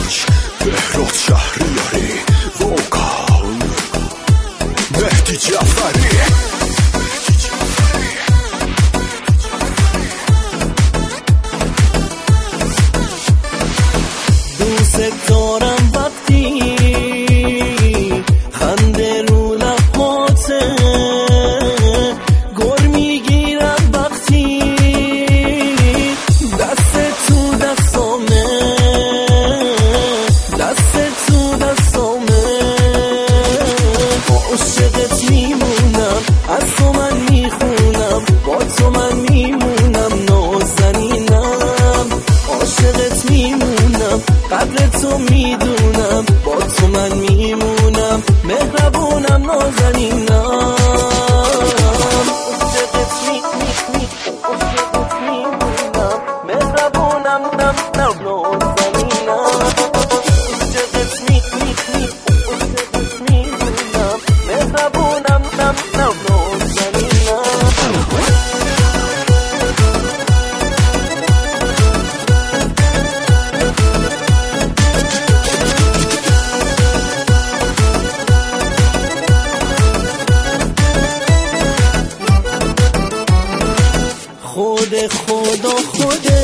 سیاوش، بهراد شهریاری، ووکال مهدی جعفری. دوست دارم وقتی خنده رو لباته، گر میگیرم وقتی دست تو دستامه، دست تو دستامه. با عشقت میمونم، از تو من میخونم، با تو من میمونم نازنینم. عاشقت میمونم، قدر تو میدونم، با تو من میمونم، مهربونم نازنینم. عاشقت میمونم، مهربونم نازنینم. عاشقت میمونم، مهربونم نازنینم. خود خدا خود